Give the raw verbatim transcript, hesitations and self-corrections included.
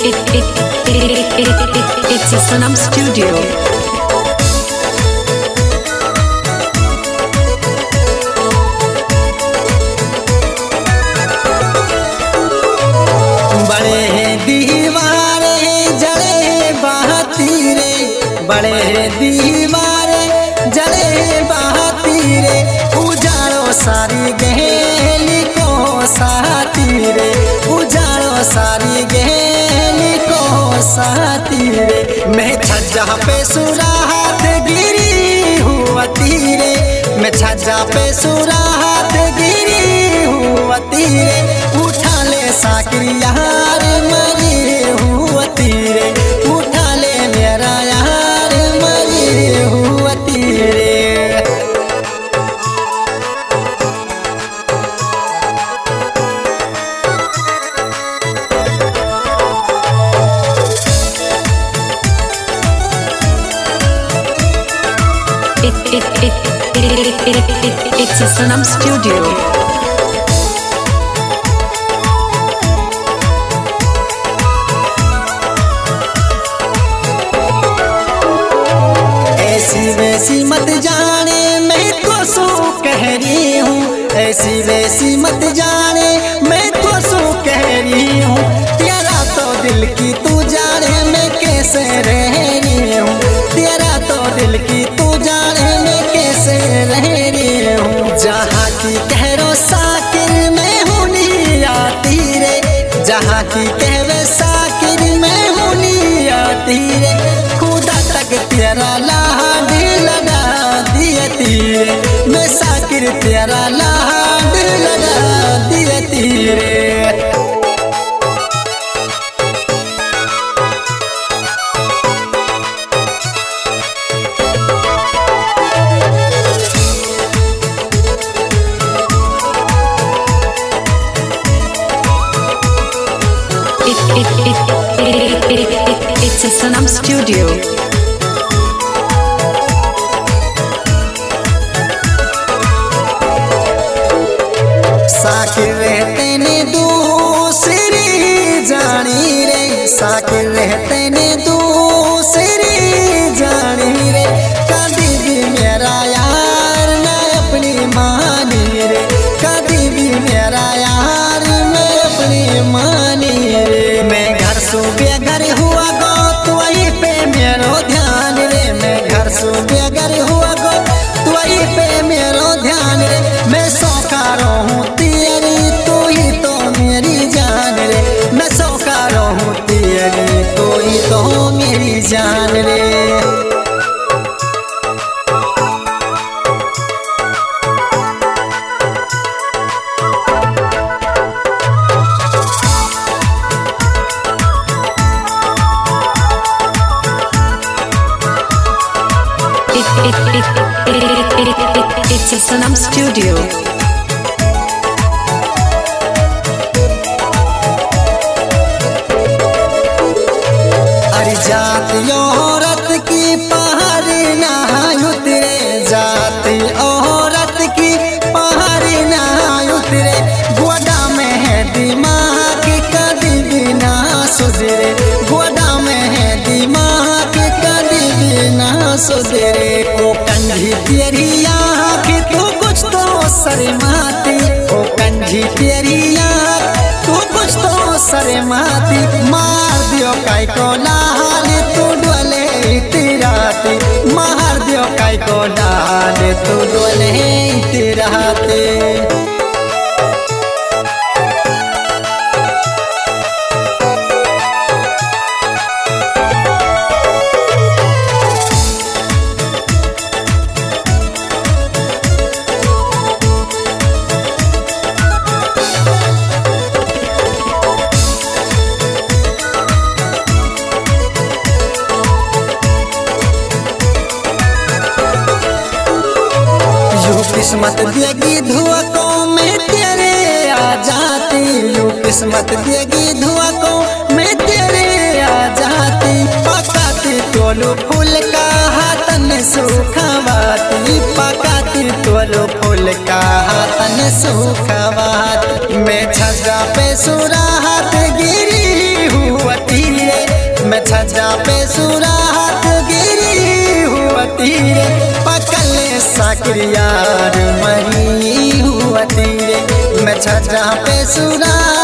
it, it, it, it, it, it's a Sanam Studio. बड़े दीवारे जले बहती रे, बड़े दीवारे जले बहती रे, उजाड़ो सारी गहली को साथी रे, उजाड़ो सारी गहली को साथी रे। मैं छज्जा पे सुराहात गिरी हुआ तीरे, मैं छज्जा पे सुराहात गिरी हुआ तीरे, उठा ले साकिर यार मरी हुआ तीरे, उठा ले मेरा यार मरी हुआ तीरे। It, it, it, it, it, it, it, it's a Sanam Studio. ऐसी वैसी मत जाने मैं तो सो कह रही हूँ, ऐसी वैसी मत जाने मैं तो सो कह रही हूँ, तेरा तो दिल की तू जाने मैं कैसे रह रही हूँ, तेरा तो दिल की तू जाने मैं कैसे रह रही हूँ। जहाँ की कहरो साकिर मैं हूँ नी आती रे, जहाँ की कहवे साकिर मैं हूँ नी आती रे, खुदा तक तेरा लाड लगा दिया तीरे, मैं साकिर तेरा लाड लगा दिया तीरे। It, it, it, it, it, it, it, it's a Sanam Studio. साकिर रहते ने दूसरी जानी रे, साकिर रहते ने दूसरी जानी रे, कभी भी मेरा यार न अपनी मानी रे, कभी भी मेरा यार न अपनी मानी रे। मैं घर सो बेघर हुआ गो तो वहीं पे मेरो ध्यान रे, मैं घर सो बेघर हुआ गो तो वहीं पे मेरो ध्यान रे, मैं सौकारो हूँ तेरी तू ही तो मेरी जान रे, मैं सौकारो हूँ तेरी तू ही तो मेरी जान रे। It, it, it, it, it, it, it, it's a Sanam Studio. अरे जाति औरत की पहाड़ ना उतरे, जाति औरत की पहाड़ ना उतरे, गोदा में है दिमाग कभी भी ना सुधरे, गोदा में है दिमाग कभी भी ना सुधरे। ओ कंधी तेरी आँख तू कुछ तो शर्माती, ओ कंधी तेरी आँख तू कुछ तो शर्माती, मार दियो काई को लाल तू डोले तिराती, मार दियो काई को लाल तू डोले तिराती। किस्मत देगी धुआ को मैं तेरे आ जाती, यूं किस्मत देगी धुआ को मैं तेरे आ जाती, पकाती तोलो फूल का हाथन सुखवाती, पकाती तोलो फूल का हाथन सुखवाती, मैं छज्जा पे सुराहात गिरी हुआ तीरे, छज्जा पे सुरात गिरी हुआ तीरे पकले साकिर यार मरी हुआ तीरे मैं छज्जा पे सुरात